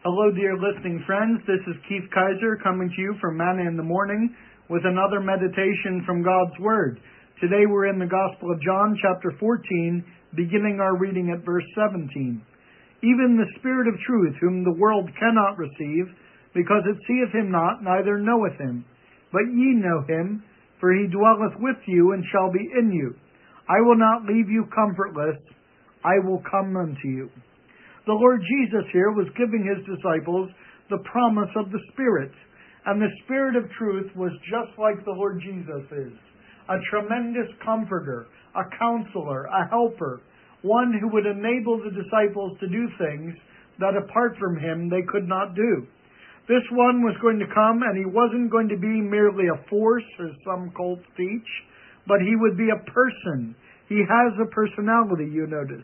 Hello, dear listening friends. This is Keith Kaiser coming to you from Manna in the Morning with another meditation from God's Word. Today we're in the Gospel of John, chapter 14, beginning our reading at verse 17. Even the Spirit of truth, whom the world cannot receive, because it seeth him not, neither knoweth him. But ye know him, for he dwelleth with you and shall be in you. I will not leave you comfortless. I will come unto you. The Lord Jesus here was giving his disciples the promise of the Spirit. And the Spirit of truth was just like the Lord Jesus is. A tremendous comforter, a counselor, a helper. One who would enable the disciples to do things that apart from him they could not do. This one was going to come, and he wasn't going to be merely a force, as some cults teach, but he would be a person. He has a personality, you notice.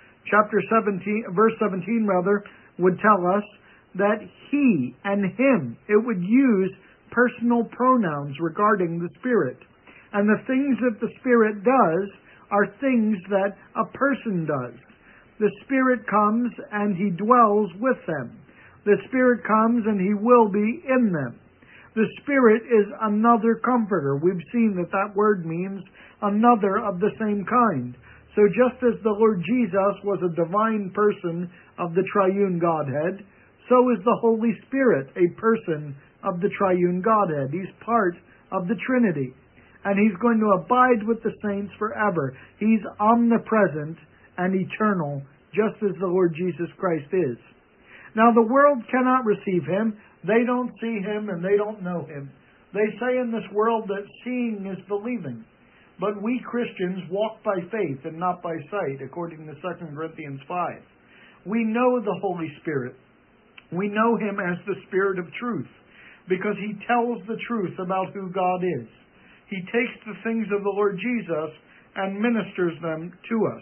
Verse 17 would tell us that he and him, it would use personal pronouns regarding the Spirit. And the things that the Spirit does are things that a person does. The Spirit comes and he dwells with them. The Spirit comes and he will be in them. The Spirit is another comforter. We've seen that word means another of the same kind. So just as the Lord Jesus was a divine person of the triune Godhead, so is the Holy Spirit a person of the triune Godhead. He's part of the Trinity. And he's going to abide with the saints forever. He's omnipresent and eternal, just as the Lord Jesus Christ is. Now the world cannot receive him. They don't see him and they don't know him. They say in this world that seeing is believing. But we Christians walk by faith and not by sight, according to 2 Corinthians 5. We know the Holy Spirit. We know him as the Spirit of truth, because he tells the truth about who God is. He takes the things of the Lord Jesus and ministers them to us.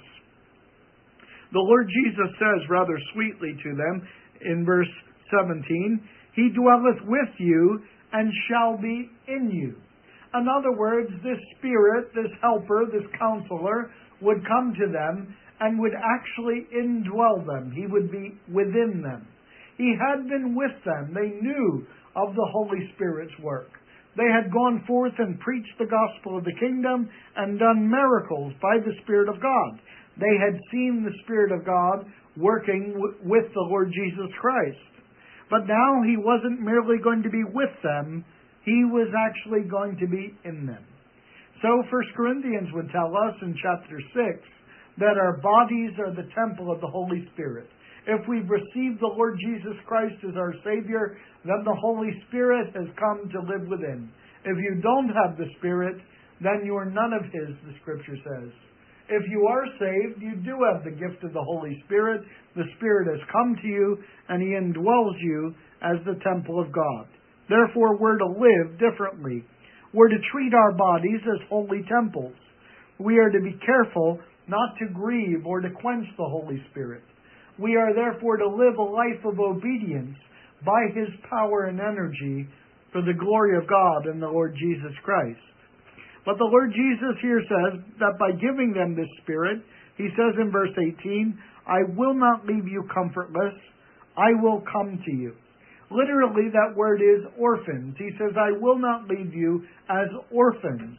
The Lord Jesus says rather sweetly to them in verse 17, he dwelleth with you and shall be in you. In other words, this Spirit, this helper, this counselor would come to them and would actually indwell them. He would be within them. He had been with them. They knew of the Holy Spirit's work. They had gone forth and preached the gospel of the kingdom and done miracles by the Spirit of God. They had seen the Spirit of God working with the Lord Jesus Christ. But now he wasn't merely going to be with them. He was actually going to be in them. So 1 Corinthians would tell us in chapter 6 that our bodies are the temple of the Holy Spirit. If we've received the Lord Jesus Christ as our Savior, then the Holy Spirit has come to live within. If you don't have the Spirit, then you are none of His, the Scripture says. If you are saved, you do have the gift of the Holy Spirit. The Spirit has come to you, and He indwells you as the temple of God. Therefore, we're to live differently. We're to treat our bodies as holy temples. We are to be careful not to grieve or to quench the Holy Spirit. We are therefore to live a life of obedience by His power and energy for the glory of God and the Lord Jesus Christ. But the Lord Jesus here says that by giving them this Spirit, He says in verse 18, I will not leave you comfortless, I will come to you. Literally, that word is orphans. He says, I will not leave you as orphans.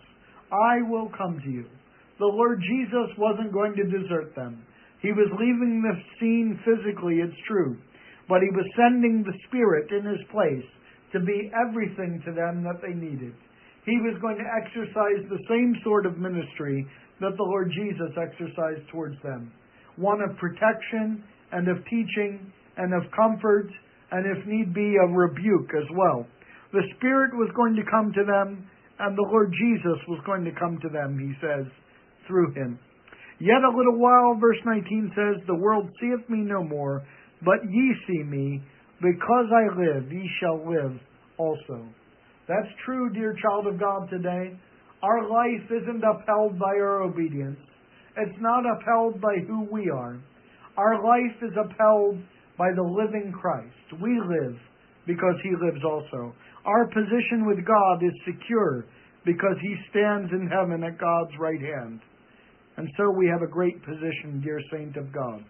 I will come to you. The Lord Jesus wasn't going to desert them. He was leaving the scene physically, it's true. But He was sending the Spirit in His place to be everything to them that they needed. He was going to exercise the same sort of ministry that the Lord Jesus exercised towards them. One of protection and of teaching and of comfort, and if need be, a rebuke as well. The Spirit was going to come to them, and the Lord Jesus was going to come to them, He says, through Him. Yet a little while, verse 19 says, the world seeth me no more, but ye see me. Because I live, ye shall live also. That's true, dear child of God, today. Our life isn't upheld by our obedience. It's not upheld by who we are. Our life is upheld by the living Christ. We live because He lives also. Our position with God is secure because He stands in heaven at God's right hand. And so we have a great position, dear saint of God.